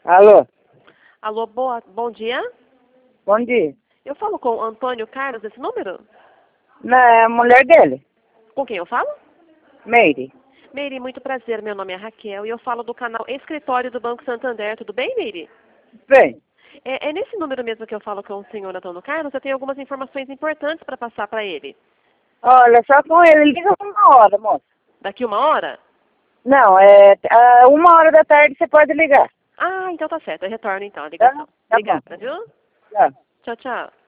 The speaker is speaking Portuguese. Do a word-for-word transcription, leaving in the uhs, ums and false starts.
Alô, Alô, boa, bom dia. bom dia. Eu falo com o Antônio Carlos, esse número? Não, é a mulher dele, Com quem eu falo? Meire. Meire, muito prazer. Meu nome é Raquel e eu falo do canal Escritório do Banco Santander. Tudo bem, Meire? Bem, É, é nesse número mesmo que eu falo com o senhor Antônio Carlos. Eu tenho algumas informações importantes para passar para ele. olha, só com ele, liga uma hora, moça. Daqui uma hora? Não, é, é uma hora da tarde você pode ligar, Ah, então tá certo. Eu retorno então a tá? ligação. Tá bom, Obrigada, viu? tá. Tchau, tchau.